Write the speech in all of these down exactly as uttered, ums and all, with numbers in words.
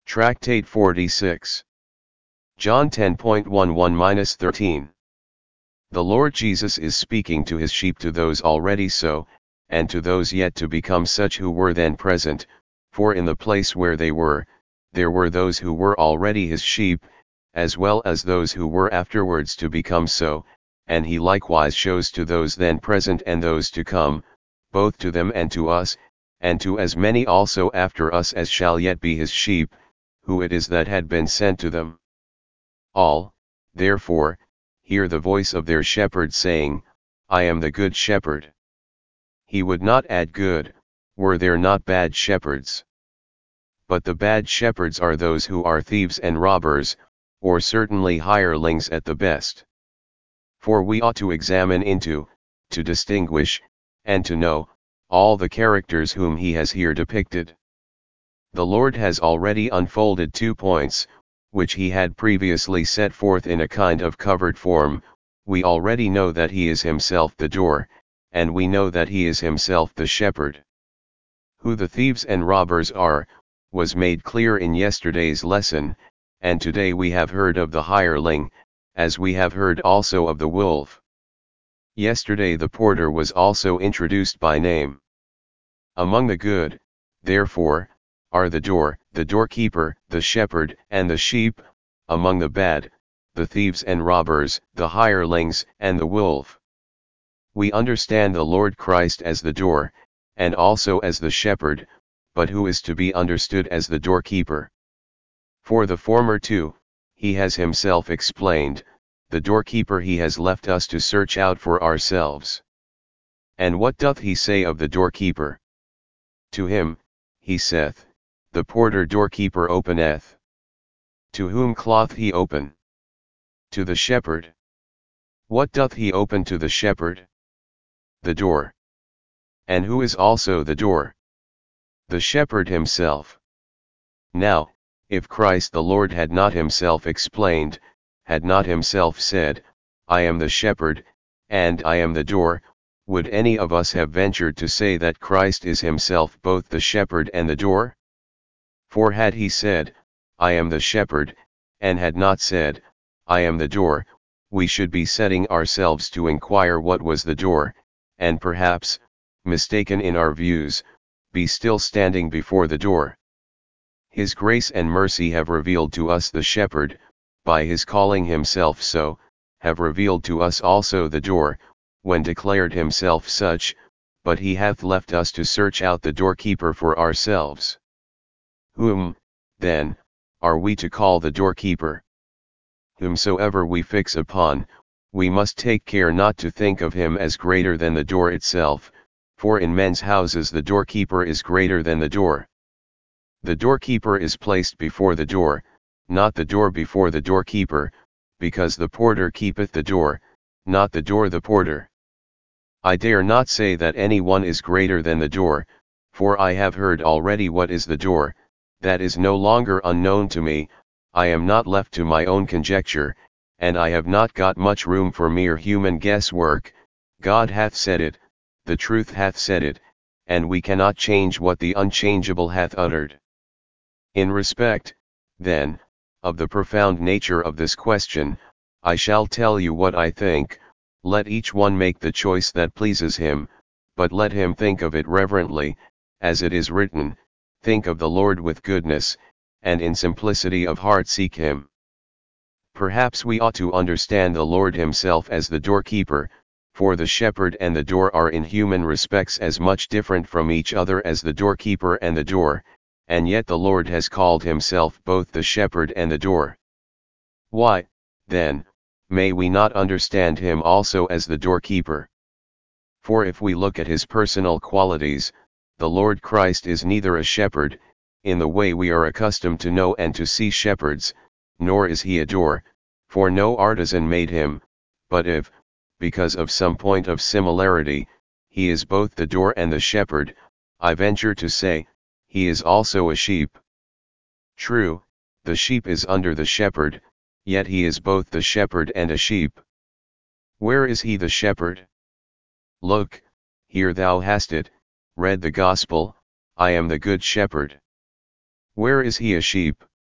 Tractate forty-six. John ten eleven to thirteen. The Lord Jesus is speaking to his sheep, to those already so, and to those yet to become such who were then present, for in the place where they were, there were those who were already his sheep, as well as those who were afterwards to become so, and he likewise shows to those then present and those to come, both to them and to us, and to as many also after us as shall yet be his sheep, who it is that had been sent to them. All, therefore, hear the voice of their shepherd saying, I am the good shepherd. He would not add good, were there not bad shepherds. But the bad shepherds are those who are thieves and robbers, or certainly hirelings at the best. For we ought to examine into, to distinguish, and to know, all the characters whom he has here depicted. The Lord has already unfolded two points, which he had previously set forth in a kind of covered form. We already know that he is himself the door, and we know that he is himself the shepherd. Who the thieves and robbers are, was made clear in yesterday's lesson, and today we have heard of the hireling, as we have heard also of the wolf. Yesterday the porter was also introduced by name. Among the good, therefore, are the door, the doorkeeper, the shepherd, and the sheep; among the bad, the thieves and robbers, the hirelings, and the wolf. We understand the Lord Christ as the door, and also as the shepherd, but who is to be understood as the doorkeeper? For the former two, he has himself explained, the doorkeeper he has left us to search out for ourselves. And what doth he say of the doorkeeper? To him, he saith, the porter doorkeeper openeth. To whom cloth he open? To the shepherd. What doth he open to the shepherd? The door. And who is also the door? The shepherd himself. Now, if Christ the Lord had not himself explained, had not himself said, I am the shepherd, and I am the door, would any of us have ventured to say that Christ is himself both the shepherd and the door? For had he said, I am the shepherd, and had not said, I am the door, we should be setting ourselves to inquire what was the door, and perhaps, mistaken in our views, be still standing before the door. His grace and mercy have revealed to us the shepherd, by his calling himself so, have revealed to us also the door, when declared himself such, but he hath left us to search out the doorkeeper for ourselves. Whom, then, are we to call the doorkeeper? Whomsoever we fix upon, we must take care not to think of him as greater than the door itself, for in men's houses the doorkeeper is greater than the door. The doorkeeper is placed before the door, not the door before the doorkeeper, because the porter keepeth the door, not the door the porter. I dare not say that any one is greater than the door, for I have heard already what is the door. That is no longer unknown to me. I am not left to my own conjecture, and I have not got much room for mere human guesswork. God hath said it, the truth hath said it, and we cannot change what the unchangeable hath uttered. In respect, then, of the profound nature of this question, I shall tell you what I think. Let each one make the choice that pleases him, but let him think of it reverently, as it is written, think of the Lord with goodness, and in simplicity of heart seek him. Perhaps we ought to understand the Lord himself as the doorkeeper, for the shepherd and the door are in human respects as much different from each other as the doorkeeper and the door, and yet the Lord has called himself both the shepherd and the door. Why, then, may we not understand him also as the doorkeeper? For if we look at his personal qualities, the Lord Christ is neither a shepherd, in the way we are accustomed to know and to see shepherds, nor is he a door, for no artisan made him, but if, because of some point of similarity, he is both the door and the shepherd, I venture to say, he is also a sheep. True, the sheep is under the shepherd, yet he is both the shepherd and a sheep. Where is he the shepherd? Look, here thou hast it, read the Gospel, I am the good shepherd. Where is he a sheep?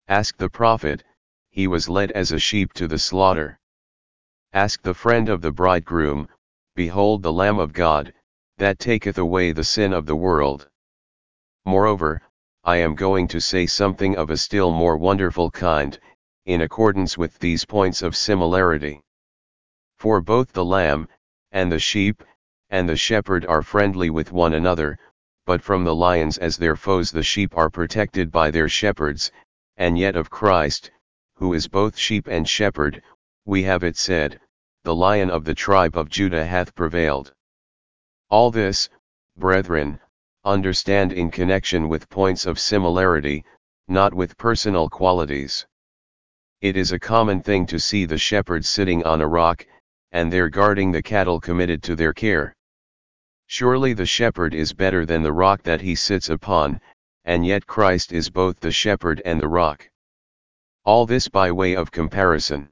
Ask the prophet, he was led as a sheep to the slaughter. Ask the friend of the bridegroom, behold the Lamb of God, that taketh away the sin of the world. Moreover, I am going to say something of a still more wonderful kind, in accordance with these points of similarity. For both the lamb, and the sheep, and the shepherd are friendly with one another, but from the lions as their foes the sheep are protected by their shepherds, and yet of Christ, who is both sheep and shepherd, we have it said, the Lion of the tribe of Judah hath prevailed. All this, brethren, understand in connection with points of similarity, not with personal qualities. It is a common thing to see the shepherd sitting on a rock, and there guarding the cattle committed to their care. Surely the shepherd is better than the rock that he sits upon, and yet Christ is both the shepherd and the rock. All this by way of comparison.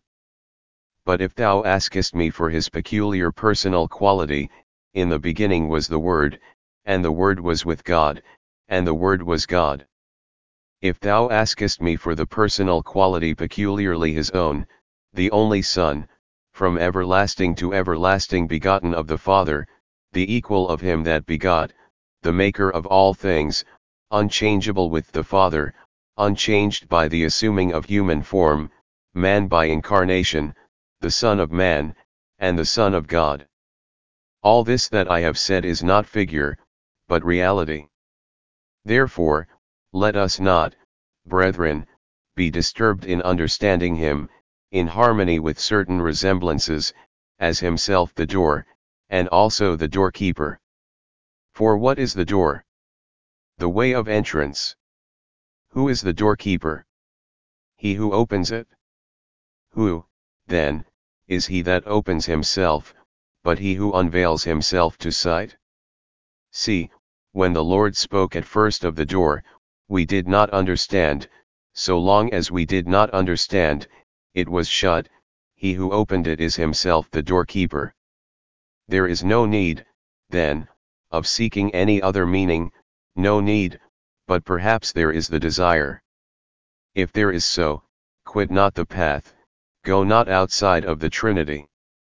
But if thou askest me for his peculiar personal quality, in the beginning was the Word, and the Word was with God, and the Word was God. If thou askest me for the personal quality peculiarly his own, the only Son, from everlasting to everlasting begotten of the Father, the equal of him that begot, the maker of all things, unchangeable with the Father, unchanged by the assuming of human form, man by incarnation, the Son of Man, and the Son of God. All this that I have said is not figure, but reality. Therefore, let us not, brethren, be disturbed in understanding him, in harmony with certain resemblances, as himself the door, and also the doorkeeper. For what is the door? The way of entrance. Who is the doorkeeper? He who opens it. Who, then, is he that opens himself, but he who unveils himself to sight? See, when the Lord spoke at first of the door, we did not understand, so long as we did not understand, it was shut, he who opened it is himself the doorkeeper. There is no need, then, of seeking any other meaning, no need, but perhaps there is the desire. If there is so, quit not the path, go not outside of the Trinity.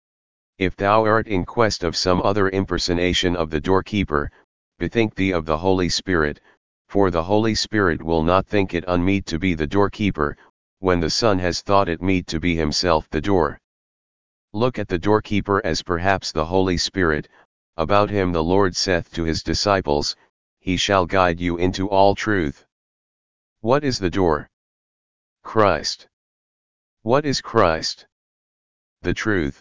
If thou art in quest of some other impersonation of the doorkeeper, bethink thee of the Holy Spirit, for the Holy Spirit will not think it unmeet to be the doorkeeper, when the Son has thought it meet to be himself the door. Look at the doorkeeper as perhaps the Holy Spirit. About him the Lord saith to his disciples, he shall guide you into all truth. What is the door? Christ. What is Christ? The truth.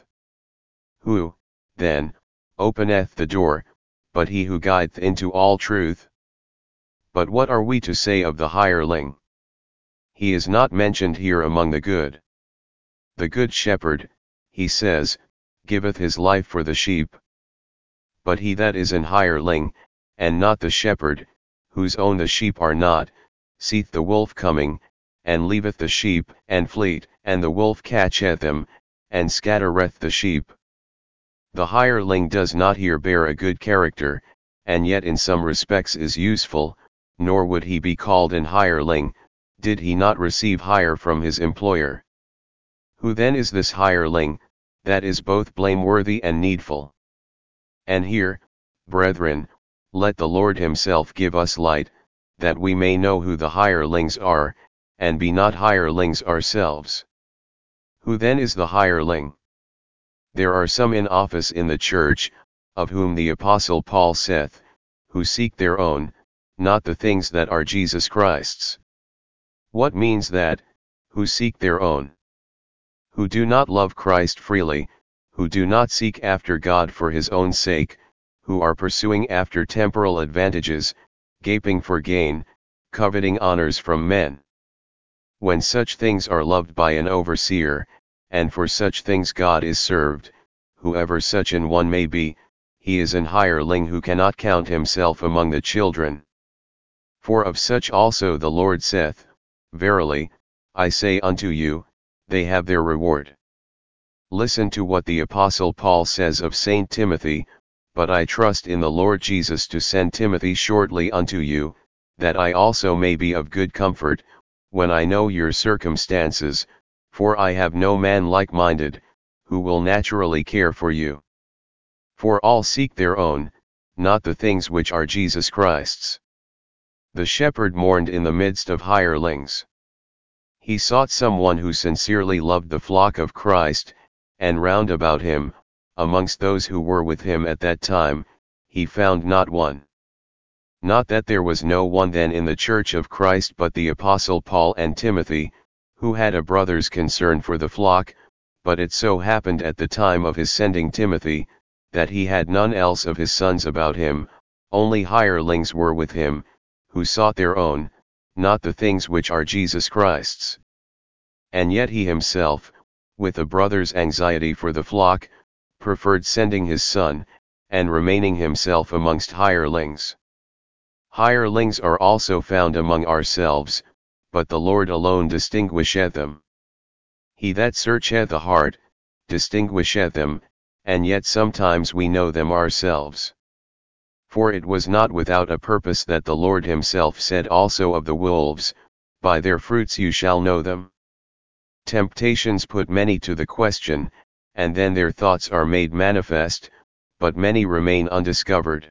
Who, then, openeth the door, but he who guideth into all truth? But what are we to say of the hireling? He is not mentioned here among the good. The good shepherd, he says, giveth his life for the sheep. But he that is an hireling, and not the shepherd, whose own the sheep are not, seeth the wolf coming, and leaveth the sheep, and fleeth, and the wolf catcheth them, and scattereth the sheep. The hireling does not here bear a good character, and yet in some respects is useful, nor would he be called an hireling, did he not receive hire from his employer. Who then is this hireling, that is both blameworthy and needful? And here, brethren, let the Lord himself give us light, that we may know who the hirelings are, and be not hirelings ourselves. Who then is the hireling? There are some in office in the church, of whom the Apostle Paul saith, who seek their own, not the things that are Jesus Christ's. What means that, who seek their own? Who do not love Christ freely, who do not seek after God for his own sake, who are pursuing after temporal advantages, gaping for gain, coveting honors from men. When such things are loved by an overseer, and for such things God is served, whoever such an one may be, he is an hireling who cannot count himself among the children. For of such also the Lord saith, Verily, I say unto you, they have their reward. Listen to what the Apostle Paul says of Saint Timothy, but I trust in the Lord Jesus to send Timothy shortly unto you, that I also may be of good comfort, when I know your circumstances, for I have no man like-minded, who will naturally care for you. For all seek their own, not the things which are Jesus Christ's. The shepherd mourned in the midst of hirelings. He sought someone who sincerely loved the flock of Christ, and round about him, amongst those who were with him at that time, he found not one. Not that there was no one then in the church of Christ but the Apostle Paul and Timothy, who had a brother's concern for the flock, but it so happened at the time of his sending Timothy, that he had none else of his sons about him, only hirelings were with him, who sought their own, not the things which are Jesus Christ's. And yet he himself, with a brother's anxiety for the flock, preferred sending his son, and remaining himself amongst hirelings. Hirelings are also found among ourselves, but the Lord alone distinguisheth them. He that searcheth the heart, distinguisheth them, and yet sometimes we know them ourselves. For it was not without a purpose that the Lord himself said also of the wolves, by their fruits you shall know them. Temptations put many to the question, and then their thoughts are made manifest, but many remain undiscovered.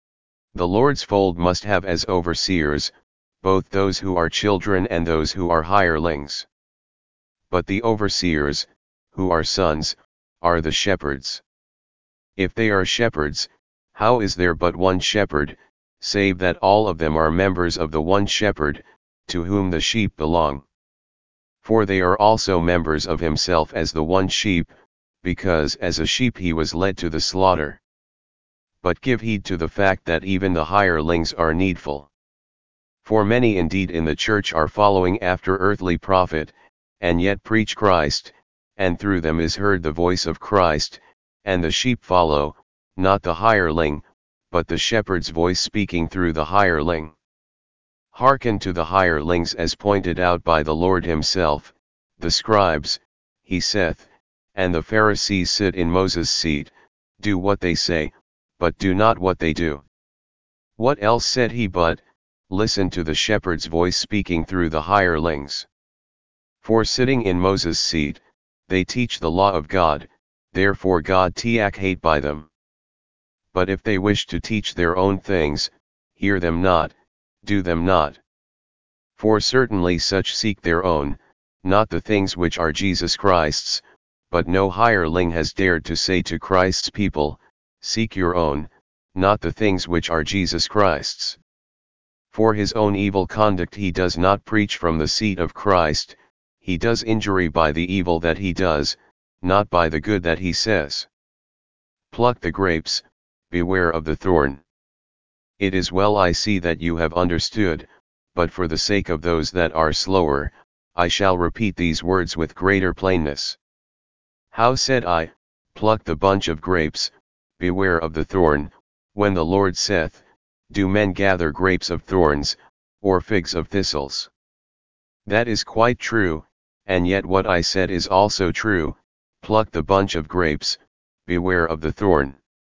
The Lord's fold must have as overseers, both those who are children and those who are hirelings. But the overseers, who are sons, are the shepherds. If they are shepherds, how is there but one shepherd, save that all of them are members of the one shepherd, to whom the sheep belong? For they are also members of himself as the one sheep, because as a sheep he was led to the slaughter. But give heed to the fact that even the hirelings are needful. For many indeed in the church are following after earthly profit, and yet preach Christ, and through them is heard the voice of Christ, and the sheep follow, not the hireling, but the shepherd's voice speaking through the hireling. Hearken to the hirelings as pointed out by the Lord himself, the scribes, he saith, and the Pharisees sit in Moses' seat, do what they say, but do not what they do. What else said he but, listen to the shepherd's voice speaking through the hirelings? For sitting in Moses' seat, they teach the law of God, therefore God teach hate by them. But if they wish to teach their own things, hear them not, do them not. For certainly such seek their own, not the things which are Jesus Christ's, but no hireling has dared to say to Christ's people, seek your own, not the things which are Jesus Christ's. For his own evil conduct he does not preach from the seat of Christ, he does injury by the evil that he does, not by the good that he says. Pluck the grapes, beware of the thorn. It is well I see that you have understood, but for the sake of those that are slower, I shall repeat these words with greater plainness. How said I, pluck the bunch of grapes, beware of the thorn, when the Lord saith, do men gather grapes of thorns, or figs of thistles? That is quite true, and yet what I said is also true, pluck the bunch of grapes, beware of the thorn.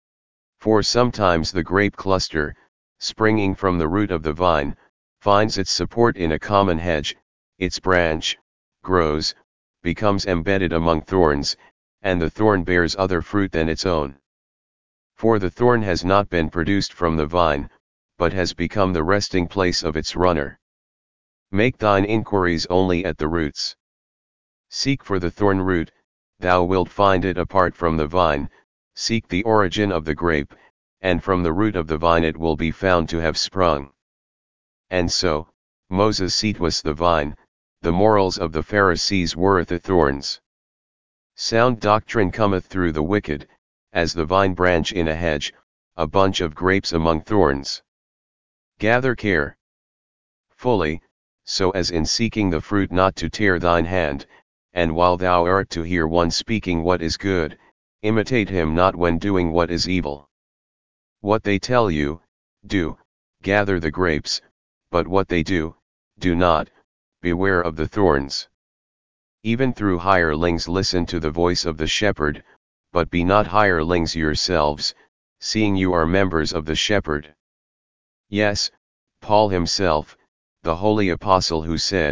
For sometimes the grape cluster, springing from the root of the vine, finds its support in a common hedge, its branch, grows, becomes embedded among thorns, and the thorn bears other fruit than its own. For the thorn has not been produced from the vine, but has become the resting place of its runner. Make thine inquiries only at the roots. Seek for the thorn root, thou wilt find it apart from the vine, seek the origin of the grape, and from the root of the vine it will be found to have sprung. And so, Moses' seat was the vine, the morals of the Pharisees were the thorns. Sound doctrine cometh through the wicked, as the vine branch in a hedge, a bunch of grapes among thorns. Gather care fully, so as in seeking the fruit not to tear thine hand, and while thou art to hear one speaking what is good, imitate him not when doing what is evil. What they tell you, do, gather the grapes, but what they do, do not, beware of the thorns. Even through hirelings listen to the voice of the shepherd, but be not hirelings yourselves, seeing you are members of the shepherd. Yes, Paul himself, the holy apostle who said,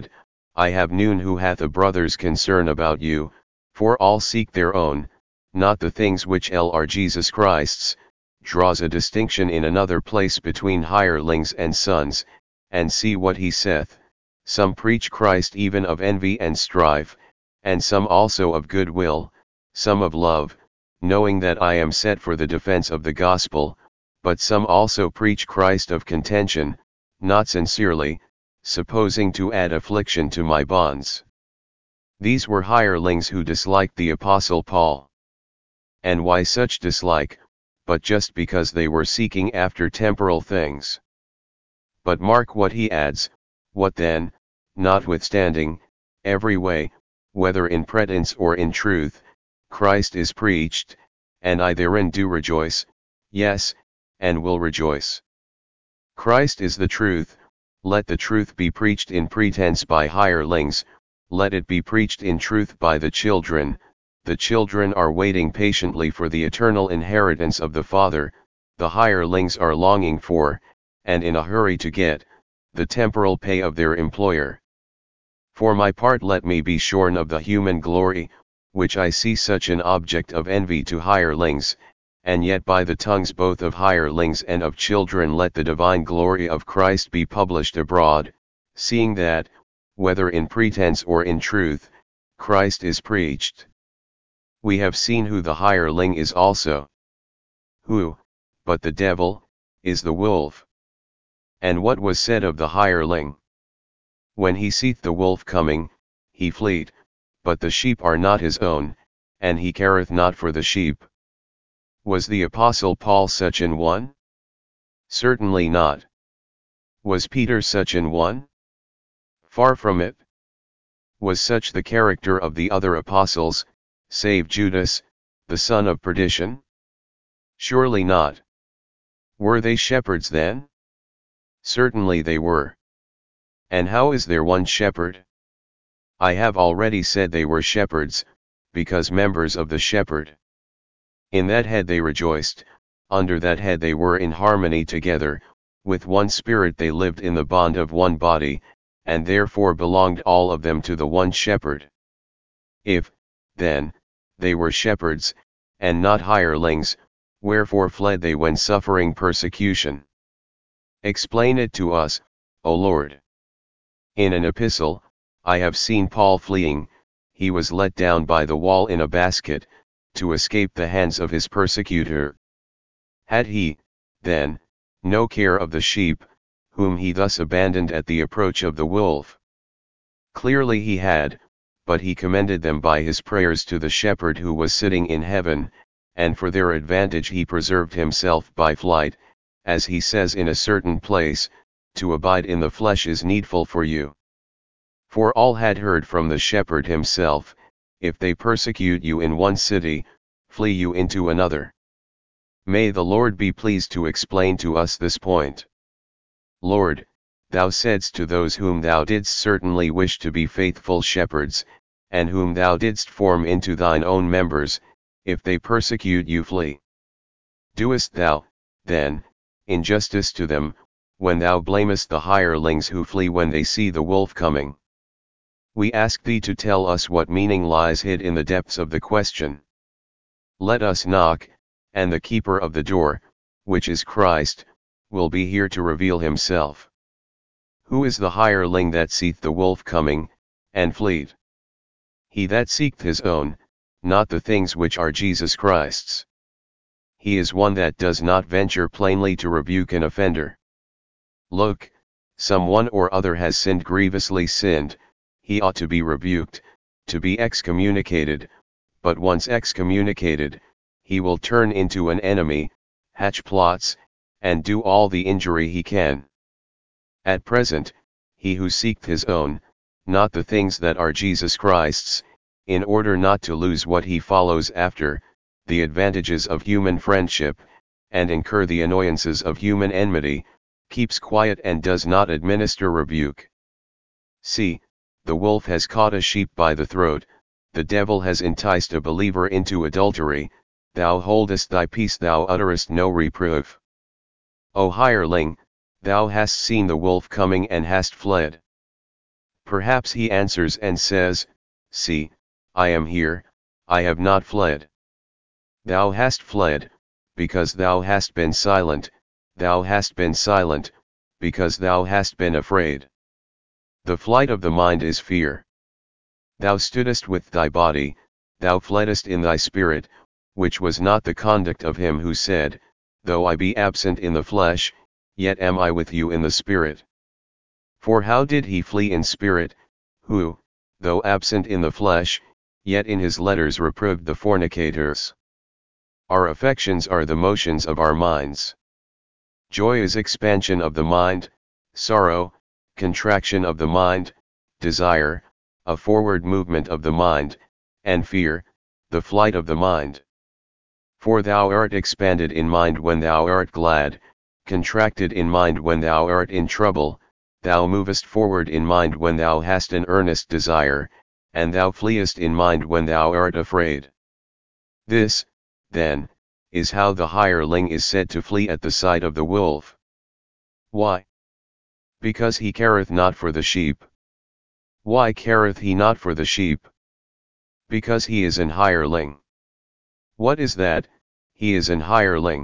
I have known who hath a brother's concern about you, for all seek their own, not the things which are Jesus Christ's, draws a distinction in another place between hirelings and sons, and see what he saith, some preach Christ even of envy and strife, and some also of good will, some of love, knowing that I am set for the defense of the gospel, but some also preach Christ of contention, not sincerely, supposing to add affliction to my bonds. These were hirelings who disliked the Apostle Paul. And why such dislike, but just because they were seeking after temporal things. But mark what he adds, what then, notwithstanding, every way, whether in pretense or in truth, Christ is preached, and I therein do rejoice, yes, and will rejoice. Christ is the truth, let the truth be preached in pretense by hirelings, let it be preached in truth by the children. The children are waiting patiently for the eternal inheritance of the Father, the hirelings are longing for, and in a hurry to get, the temporal pay of their employer. For my part let me be shorn of the human glory, which I see such an object of envy to hirelings, and yet by the tongues both of hirelings and of children let the divine glory of Christ be published abroad, seeing that, whether in pretense or in truth, Christ is preached. We have seen who the hireling is also. Who, but the devil, is the wolf. And what was said of the hireling? When he seeth the wolf coming, he fleeth, but the sheep are not his own, and he careth not for the sheep. Was the Apostle Paul such an one? Certainly not. Was Peter such an one? Far from it. Was such the character of the other apostles, save Judas, the son of perdition? Surely not. Were they shepherds then? Certainly they were. And how is there one shepherd? I have already said they were shepherds, because members of the shepherd. In that head they rejoiced, under that head they were in harmony together, with one spirit they lived in the bond of one body, and therefore belonged all of them to the one shepherd. If, then, they were shepherds, and not hirelings, wherefore fled they when suffering persecution? Explain it to us, O Lord. In an epistle, I have seen Paul fleeing, he was let down by the wall in a basket, to escape the hands of his persecutor. Had he, then, no care of the sheep, whom he thus abandoned at the approach of the wolf? Clearly he had, but he commended them by his prayers to the shepherd who was sitting in heaven, and for their advantage he preserved himself by flight, as he says in a certain place, to abide in the flesh is needful for you. For all had heard from the shepherd himself, if they persecute you in one city, flee you into another. May the Lord be pleased to explain to us this point. Lord, thou saidst to those whom thou didst certainly wish to be faithful shepherds, and whom thou didst form into thine own members, if they persecute you flee. Doest thou, then, injustice to them, when thou blamest the hirelings who flee when they see the wolf coming? We ask thee to tell us what meaning lies hid in the depths of the question. Let us knock, and the keeper of the door, which is Christ, will be here to reveal himself. Who is the hireling that seeth the wolf coming, and fleeth? He that seeketh his own, not the things which are Jesus Christ's. He is one that does not venture plainly to rebuke an offender. Look, some one or other has sinned grievously sinned, he ought to be rebuked, to be excommunicated, but once excommunicated, he will turn into an enemy, hatch plots, and do all the injury he can. At present, he who seeketh his own, not the things that are Jesus Christ's, in order not to lose what he follows after, the advantages of human friendship, and incur the annoyances of human enmity, keeps quiet and does not administer rebuke. See, the wolf has caught a sheep by the throat, the devil has enticed a believer into adultery, thou holdest thy peace, thou utterest no reproof. O hireling, thou hast seen the wolf coming and hast fled. Perhaps he answers and says, "See, I am here, I have not fled." Thou hast fled, because thou hast been silent, thou hast been silent, because thou hast been afraid. The flight of the mind is fear. Thou stoodest with thy body, thou fleddest in thy spirit, which was not the conduct of him who said, "Though I be absent in the flesh, yet am I with you in the spirit." For how did he flee in spirit, who, though absent in the flesh, yet in his letters reproved the fornicators? Our affections are the motions of our minds. Joy is expansion of the mind, sorrow, contraction of the mind, desire, a forward movement of the mind, and fear, the flight of the mind. For thou art expanded in mind when thou art glad, contracted in mind when thou art in trouble, thou movest forward in mind when thou hast an earnest desire, and thou fleest in mind when thou art afraid. This, then, is how the hireling is said to flee at the sight of the wolf. Why? Because he careth not for the sheep. Why careth he not for the sheep? Because he is an hireling. What is that? He is an hireling.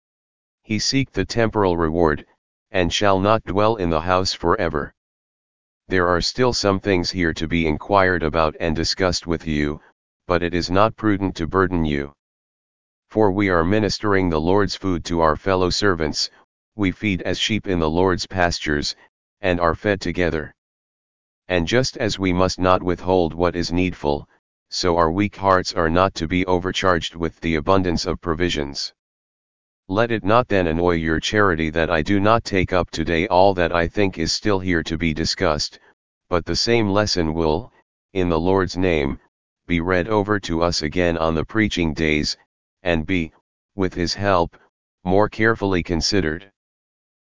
He seek the temporal reward, and shall not dwell in the house forever. There are still some things here to be inquired about and discussed with you, but it is not prudent to burden you. For we are ministering the Lord's food to our fellow servants, we feed as sheep in the Lord's pastures, and are fed together. And just as we must not withhold what is needful, so our weak hearts are not to be overcharged with the abundance of provisions. Let it not then annoy your charity that I do not take up today all that I think is still here to be discussed, but the same lesson will, in the Lord's name, be read over to us again on the preaching days, and be, with his help, more carefully considered.